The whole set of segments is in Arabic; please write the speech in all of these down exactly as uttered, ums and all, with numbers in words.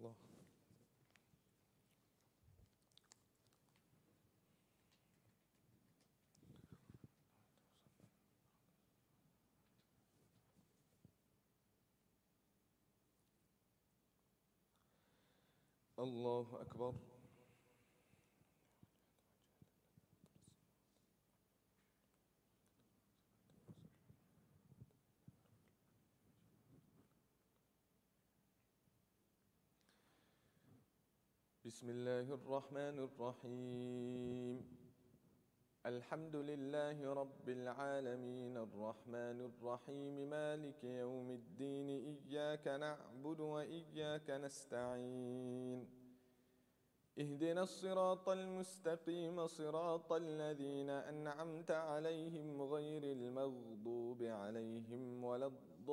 الله. الله أكبر. بسم الله الرحمن الرحيم. الحمد لله رب العالمين الرحمن الرحيم مالك يوم الدين إياك نعبد وإياك نستعين اهدنا الصراط المستقيم صراط الذين أنعمت عليهم غير المغضوب عليهم ولا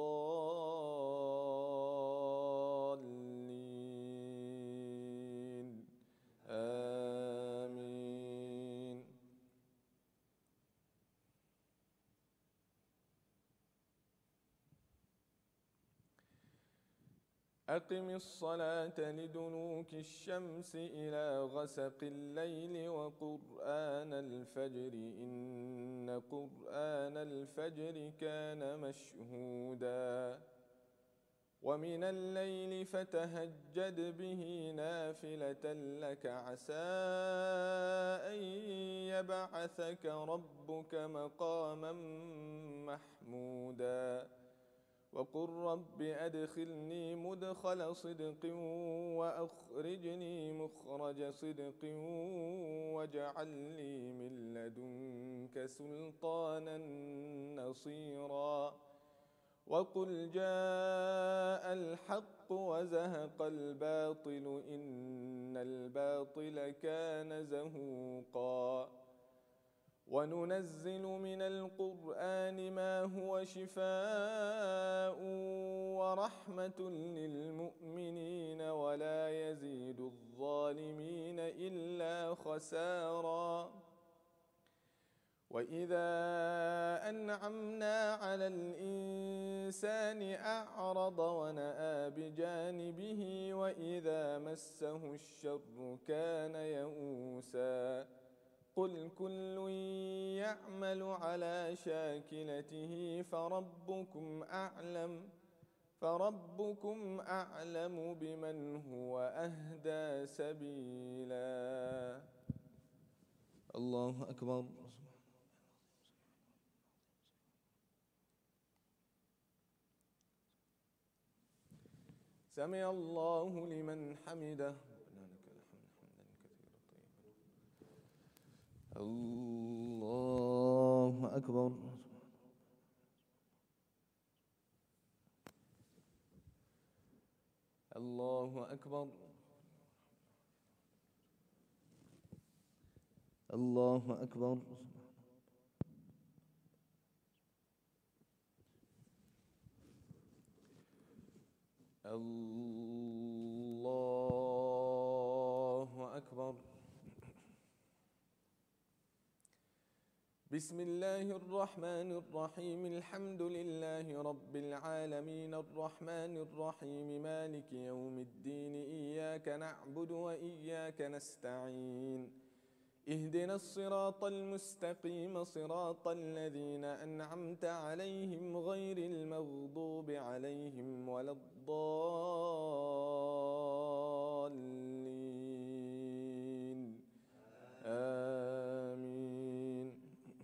الضالين آمين. أقم الصلاة لدنوك الشمس إلى غسق الليل وقرآن الفجر إن قرآن الفجر كان مشهودا ومن الليل فتهجد به نافلة لك عسى أن يبعثك ربك مقاما محمودا وقل رب أدخلني مدخل صدق وأخرجني مخرج صدق واجعل لي من لدنك سلطانا نصيرا وقل جاء الحق وزهق الباطل إن الباطل كان زهوقا وننزل من القرآن ما هو شفاء ورحمة للمؤمنين ولا يزيد الظالمين إلا خسارا وإذا أنعمنا على الإنسان أعرض ونأى بجانبه وإذا مسه الشر كان يئوسا قل كل يعمل على شاكلته فربكم أعلم فربكم أعلم بمن هو أهدى سبيلا. الله أكبر. سمع الله لمن حمده. الله أكبر. الله أكبر. الله أكبر. الله أكبر. بسم الله الرحمن الرحيم. الحمد لله رب العالمين الرحمن الرحيم مالك يوم الدين إياك نعبد وإياك نستعين اهدنا الصراط المستقيم صراط الذين أنعمت عليهم غير المغضوب عليهم ولا الضالين آمين.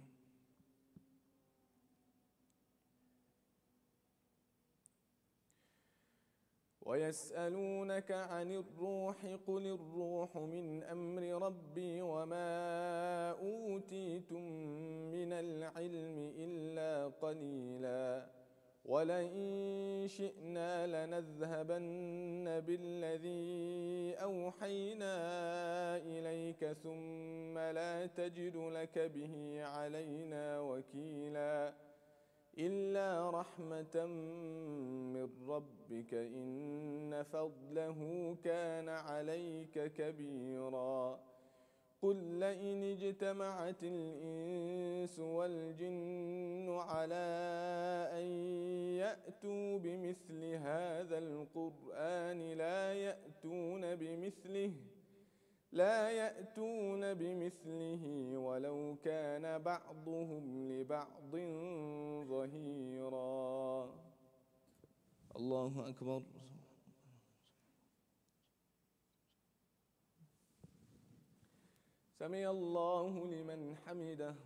ويسألونك عن الروح قل الروح من أمر ربي وما أوتيتم من العلم إلا قليلا ولئن شئنا لنذهبن بالذي أوحينا إليك ثم لا تجد لك به علينا وكيلا إلا رحمة من ربك إن فضله كان عليك كبيرا قل لئن اجتمعت الإنس والجن على أن يأتوا بمثل هذا القرآن لا يأتون لا يأتون بمثله ولو كان بعضهم لبعض ظهيرا. الله أكبر. سمع الله لمن حمده.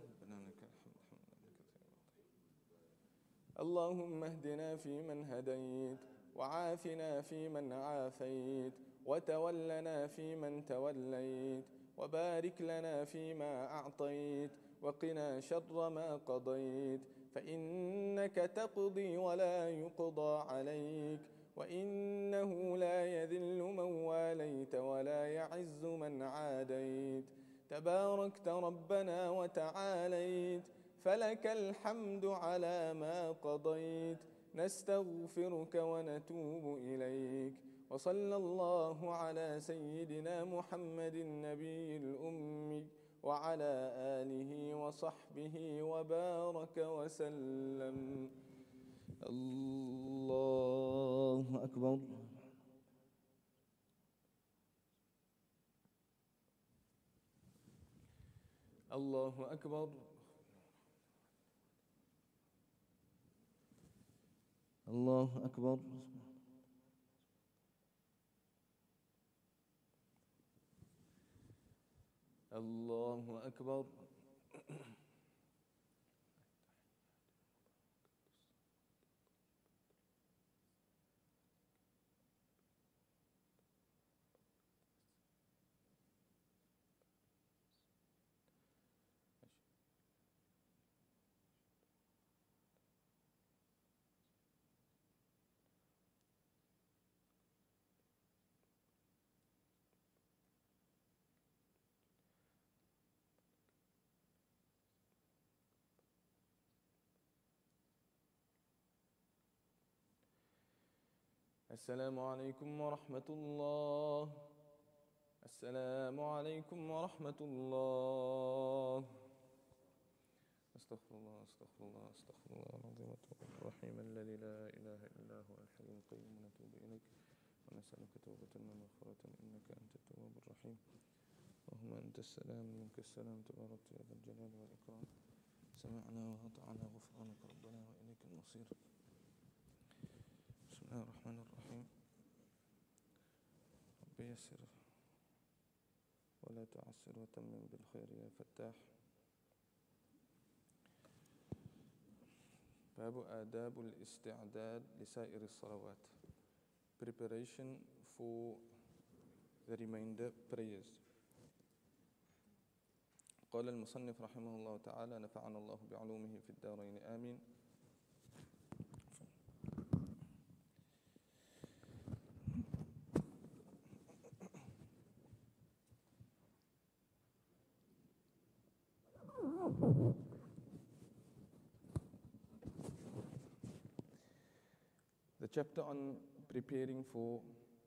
اللهم اهدنا فيمن هديت، وعافنا فيمن عافيت، وتولنا فيمن توليت، وبارك لنا فيما أعطيت، وقنا شر ما قضيت، فإنك تقضي ولا يقضى عليك، وإنه لا يذل من واليت ولا يعز من عاديت، تباركت ربنا وتعاليت، فلك الحمد على ما قضيت، نستغفرك ونتوب إليك. وصلى الله على سيدنا محمد النبي الأمي وعلى آله وصحبه وبارك وسلم. الله أكبر. الله أكبر. الله أكبر. الله أكبر. السلام عليكم ورحمة الله. السلام عليكم ورحمة الله. استغفر الله استغفر الله استغفر الله العظيم الرحيم الذي لا إله إلا هو الحي القيوم، ونتوب إليك ونسألك توبة ومغفرة إنك أنت التواب الرحيم. اللهم أنت السلام منك السلام، تبارك يا ذا الجلال والإكرام. سمعنا وأطعنا غفرانك ربنا وإليك المصير. بسم الله الرحمن الرحيم. رب يسر ولا تعسر وتمم بالخير يا فتاح. باب آداب الاستعداد لسائر الصلوات. Preparation for the remainder prayers. قال المصنف رحمه الله تعالى: نفعنا الله بعلومه في الدارين آمين. The chapter on preparing for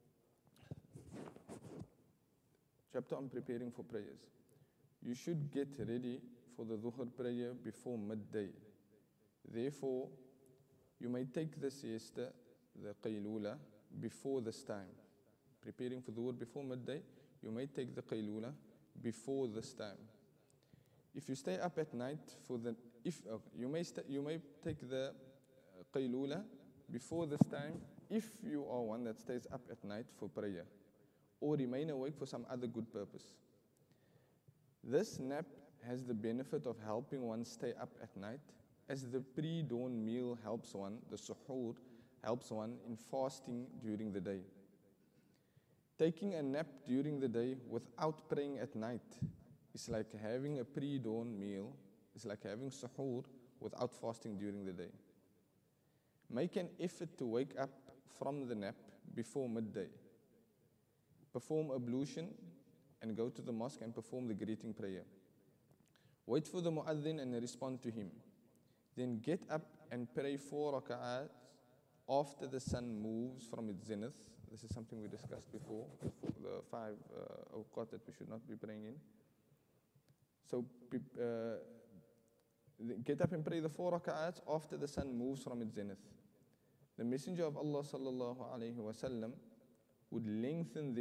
chapter on preparing for prayers. You should get ready for the Dhuhr prayer before midday. Therefore, you may take the siesta, the qaylula, before this time. Preparing for Dhuhr before midday, you may take the qaylula before this time. If you stay up at night for the if uh, you may st- you may take the uh, qaylula before this time if you are one that stays up at night for prayer or remain awake for some other good purpose. This nap has the benefit of helping one stay up at night, as the pre-dawn meal helps one, the suhoor helps one in fasting during the day. Taking a nap during the day without praying at night is like having a pre-dawn meal, it's like having suhoor without fasting during the day. Make an effort to wake up from the nap before midday. Perform ablution and go to the mosque and perform the greeting prayer. Wait for the mu'adhin and respond to him. Then get up and pray four raka'at after the sun moves from its zenith. This is something we discussed before, the five uh, awqat that we should not be praying in. So uh, get up and pray the four raka'at after the sun moves from its zenith. The Messenger of Allah sallallahu alayhi wa sallam would lengthen them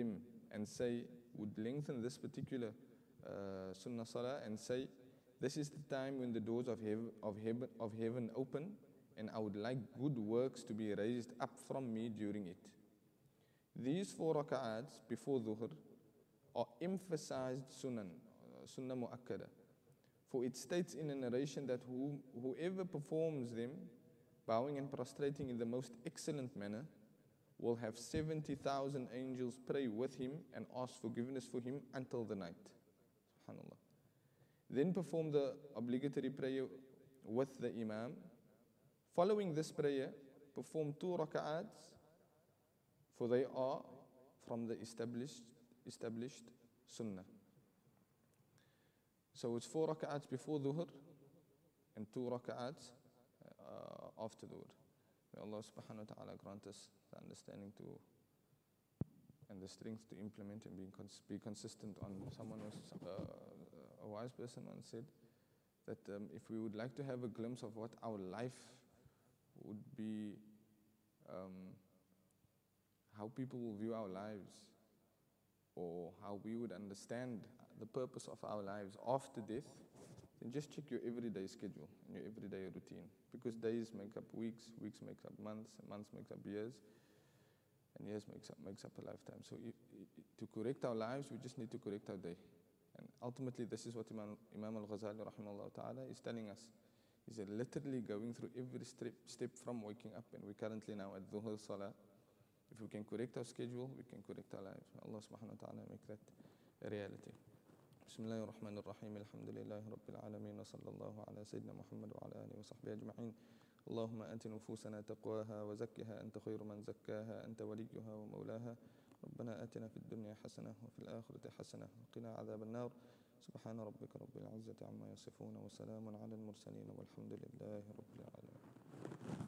and say, would lengthen this particular uh, sunnah salah and say, this is the time when the doors of, hev- of, heaven, of heaven open, and I would like good works to be raised up from me during it. These four raka'ats before dhuhr are emphasized sunan, uh, sunnah mu'akkada. For it states in a narration that who, whoever performs them, bowing and prostrating in the most excellent manner, will have seventy thousand angels pray with him and ask forgiveness for him until the night. SubhanAllah. Then perform the obligatory prayer with the imam. Following this prayer, perform two raka'ats, for they are from the established, established sunnah. So it's four raka'ats before dhuhr and two raka'ats uh, after dhuhr. May Allah subhanahu wa ta'ala grant us the understanding to and the strength to implement and be, cons- be consistent on. Someone was, uh, a wise person once said that um, if we would like to have a glimpse of what our life would be, um, how people will view our lives, or how we would understand the purpose of our lives after death, then just check your everyday schedule and your everyday routine. Because days make up weeks, weeks make up months, and months make up years, and years makes up makes up a lifetime. So if, if, to correct our lives, we just need to correct our day. And ultimately, this is what Imam, Imam al-Ghazali rahimahullah ta'ala is telling us. He's literally going through every step, step from waking up, and we're currently now at Dhuhr Salah. If we can correct our schedule, we can correct our lives. Allah subhanahu wa ta'ala make that a reality. بسم الله الرحمن الرحيم الحمد لله رب العالمين وصلى الله على سيدنا محمد وعلى آله وصحبه أجمعين اللهم آت نفوسنا تقواها وزكها أنت خير من زكاها أنت وليها ومولاها ربنا آتنا في الدنيا حسنة وفي الآخرة حسنة وقنا عذاب النار سبحان ربك رب العزة عما يصفون وسلام على المرسلين والحمد لله رب العالمين.